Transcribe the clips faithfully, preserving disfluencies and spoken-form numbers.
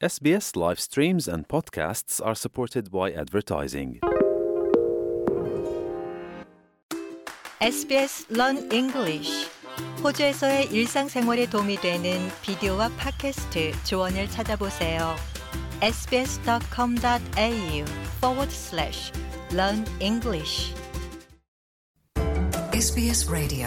에스비에스 live streams and podcasts are supported by advertising. 에스비에스 Learn English. 호주에서의 일상생활에 도움이 되는 비디오와 팟캐스트 조언을 찾아보세요. sbs.com.au forward slash learn English. 에스비에스 라디오.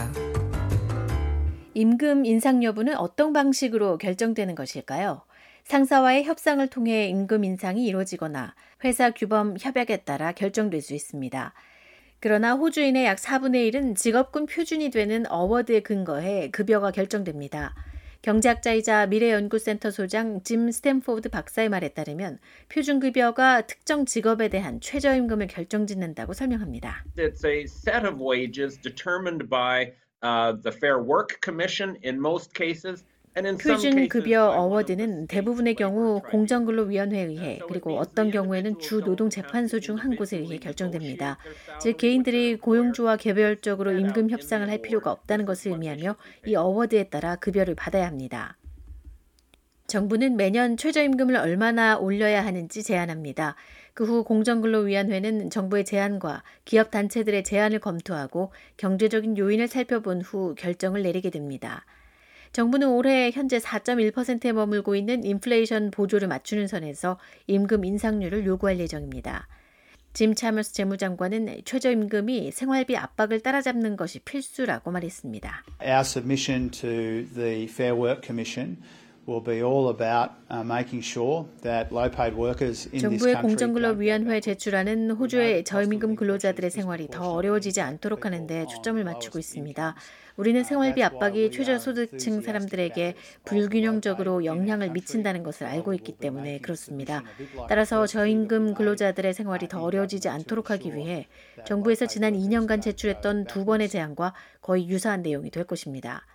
임금 인상 여부는 어떤 방식으로 결정되는 것일까요? 상사와의 협상을 통해 임금 인상이 이루어지거나 회사 규범 협약에 따라 결정될 수 있습니다. 그러나 호주인의 약 사분의 일은 직업군 표준이 되는 어워드에 근거해 급여가 결정됩니다. 경제학자이자 미래연구센터 소장 짐 스탠포드 박사의 말에 따르면 표준급여가 특정 직업에 대한 최저임금을 결정짓는다고 설명합니다. It's a set of wages determined by uh, the Fair Work Commission in most cases. 표준급여 어워드는 대부분의 경우 공정근로위원회에 의해 그리고 어떤 경우에는 주노동재판소 중 한 곳에 의해 결정됩니다. 즉 개인들이 고용주와 개별적으로 임금 협상을 할 필요가 없다는 것을 의미하며 이 어워드에 따라 급여를 받아야 합니다. 정부는 매년 최저임금을 얼마나 올려야 하는지 제안합니다. 그 후 공정근로위원회는 정부의 제안과 기업 단체들의 제안을 검토하고 경제적인 요인을 살펴본 후 결정을 내리게 됩니다. 정부는 올해 현재 사 점 일 퍼센트에 머물고 있는 인플레이션 보조를 맞추는 선에서 임금 인상률을 요구할 예정입니다. 짐 차머스 재무장관은 최저임금이 생활비 압박을 따라잡는 것이 필수라고 말했습니다. Our submission to the Fair Work Commission will be all about uh, making sure that low-paid workers in this country. 정부의 공정근로위원회에 제출하는 호주의 저임금 근로자들의 생활이 더 어려워지지 않도록 하는 데 초점을 맞추고 있습니다. 우리는 생활비 압박이 최저소득층 사람들에게 불균형적으로 영향을 미친다는 것을 알고 있기 때문에 그렇습니다. 따라서 저임금 근로자들의 생활이 더 어려워지지 않도록 하기 위해 정부에서 지난 이 년간 제출했던 두 번의 제안과 거의 유사한 내용이 될 것입니다.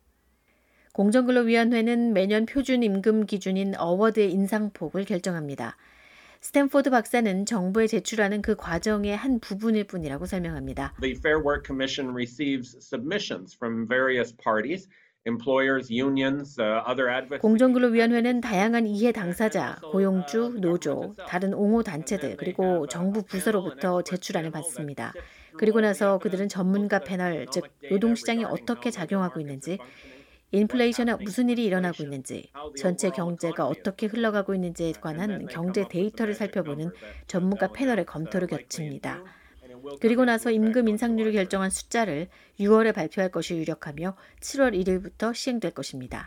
공정근로위원회는 매년 표준 임금 기준인 어워드의 인상폭을 결정합니다. 스탠포드 박사는 정부에 제출하는 그 과정의 한 부분일 뿐이라고 설명합니다. The Fair Work Commission receives submissions from various parties, employers, unions, uh, other advocates. 공정근로위원회는 다양한 이해 당사자, 고용주, 노조, 다른 옹호 단체들 그리고 정부 부서로부터 제출안을 받습니다. 그리고 나서 그들은 전문가 패널, 즉 노동시장이 어떻게 작용하고 있는지, 인플레이션에 무슨 일이 일어나고 있는지, 전체 경제가 어떻게 흘러가고 있는지에 관한 경제 데이터를 살펴보는 전문가 패널의 검토를 거칩니다. 그리고 나서 임금 인상률을 결정한 숫자를 유월에 발표할 것이 유력하며 칠월 일일부터 시행될 것입니다.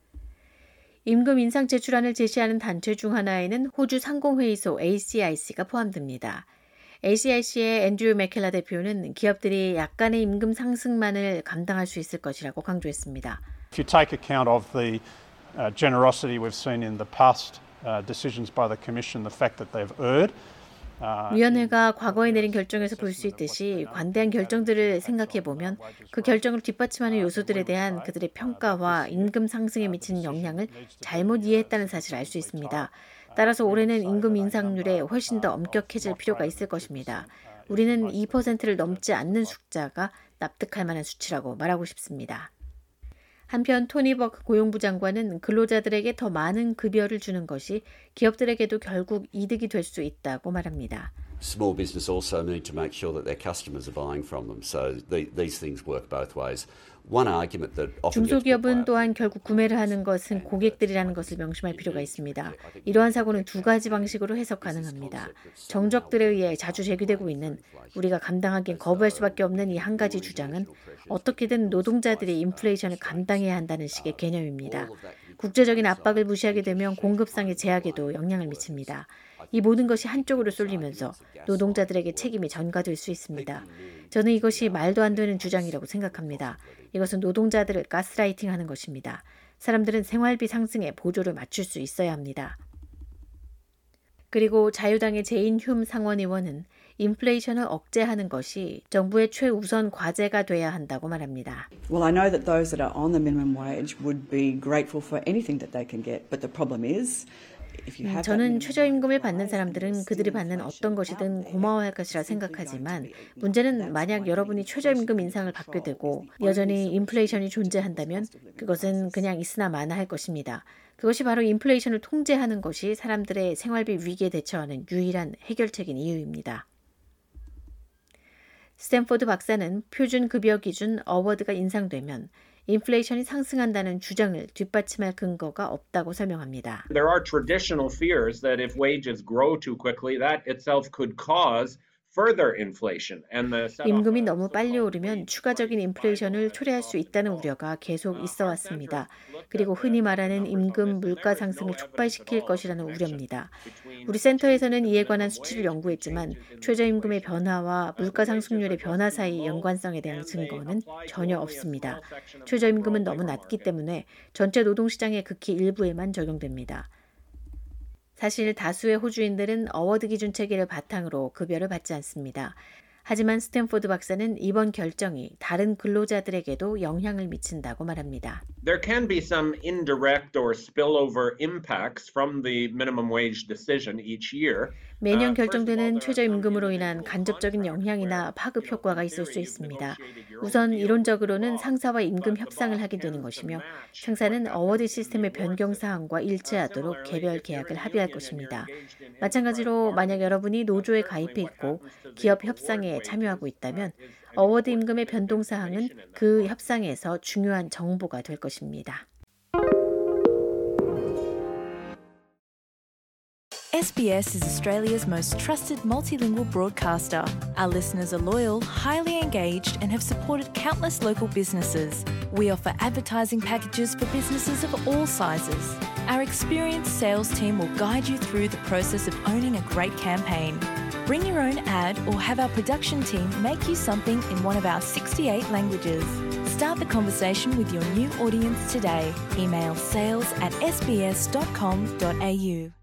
임금 인상 제출안을 제시하는 단체 중 하나에는 호주 상공회의소 에이씨아이씨가 포함됩니다. 에이씨아이씨의 앤드류 맥켈라 대표는 기업들이 약간의 임금 상승만을 감당할 수 있을 것이라고 강조했습니다. If you take account of the uh, generosity we've seen in the past uh, decisions by the Commission, the fact that they've erred. Uh, 위원회가 과거에 내린 결정에서 볼 수 있듯이 관대한 결정들을 생각해 보면 그 결정을 뒷받침하는 요소들에 대한 그들의 평가와 임금 상승에 미치는 영향을 잘못 이해했다는 사실을 알 수 있습니다. 따라서 올해는 임금 인상률에 훨씬 더 엄격해질 필요가 있을 것입니다. 우리는 이 퍼센트를 넘지 않는 숫자가 납득할 만한 수치라고 말하고 싶습니다. 한편 토니 버크 고용부 장관은 근로자들에게 더 많은 급여를 주는 것이 기업들에게도 결국 이득이 될 수 있다고 말합니다. Small business also need to make sure that their customers are buying from them. So the, these things work both ways. One argument that often 중소기업은 또한 결국 구매를 하는 것은 고객들이라는 것을 명심할 필요가 있습니다. 이러한 사고는 두 가지 방식으로 해석 가능합니다. 정적들에 의해 자주 제기되고 있는 우리가 감당하기엔 거부할 수밖에 없는 이 한 가지 주장은 어떻게든 노동자들이 인플레이션을 감당해야 한다는 식의 개념입니다. 국제적인 압박을 무시하게 되면 공급상의 제약에도 영향을 미칩니다. 이 모든 것이 한쪽으로 쏠리면서 노동자들에게 책임이 전가될 수 있습니다. 저는 이것이 말도 안 되는 주장이라고 생각합니다. 이것은 노동자들을 가스라이팅하는 것입니다. 사람들은 생활비 상승에 보조를 맞출 수 있어야 합니다. 그리고 자유당의 제인 흉 상원의원은 인플레이션을 억제하는 것이 정부의 최우선 과제가 돼야 한다고 말합니다. Well, I know that those that are on the minimum wage would be grateful for anything that they can get, but the problem is 음, 저는 최저임금을 받는 사람들은 그들이 받는 어떤 것이든 고마워할 것이라 생각하지만 문제는 만약 여러분이 최저임금 인상을 받게 되고 여전히 인플레이션이 존재한다면 그것은 그냥 있으나 마나 할 것입니다. 그것이 바로 인플레이션을 통제하는 것이 사람들의 생활비 위기에 대처하는 유일한 해결책인 이유입니다. 스탠포드 박사는 표준급여 기준 어워드가 인상되면 인플레이션이 상승한다는 주장을 뒷받침할 근거가 없다고 설명합니다. There are traditional fears that if wages grow too quickly, that itself could cause further inflation. And the 임금이 너무 빨리 오르면 추가적인 인플레이션을 초래할 수 있다는 우려가 계속 있어 왔습니다. 그리고 흔히 말하는 임금 물가 상승을 촉발시킬 것이라는 우려입니다. 우리 센터에서는 이에 관한 수치를 연구했지만 최저임금의 변화와 물가 상승률의 변화 사이 연관성에 대한 증거는 전혀 없습니다. 최저임금은 너무 낮기 때문에 전체 노동시장의 극히 일부에만 적용됩니다. 사실 다수의 호주인들은 어워드 기준 체계를 바탕으로 급여를 받지 않습니다. 하지만 스탠포드 박사는 이번 결정이 다른 근로자들에게도 영향을 미친다고 말합니다. There can be some indirect or spillover impacts from the minimum wage decision each year. 매년 결정되는 최저임금으로 인한 간접적인 영향이나 파급 효과가 있을 수 있습니다. 우선 이론적으로는 상사와 임금 협상을 하게 되는 것이며 상사는 어워드 시스템의 변경 사항과 일치하도록 개별 계약을 합의할 것입니다. 마찬가지로 만약 여러분이 노조에 가입해 있고 기업 협상에 참여하고 있다면 어워드 임금의 변동 사항은 그 협상에서 중요한 정보가 될 것입니다. S B S is Australia's most trusted multilingual broadcaster. Our listeners are loyal, highly engaged, and have supported countless local businesses. We offer advertising packages for businesses of all sizes. Our experienced sales team will guide you through the process of owning a great campaign. Bring your own ad or have our production team make you something in one of our sixty-eight languages. Start the conversation with your new audience today. Email sales at s b s dot com dot a u.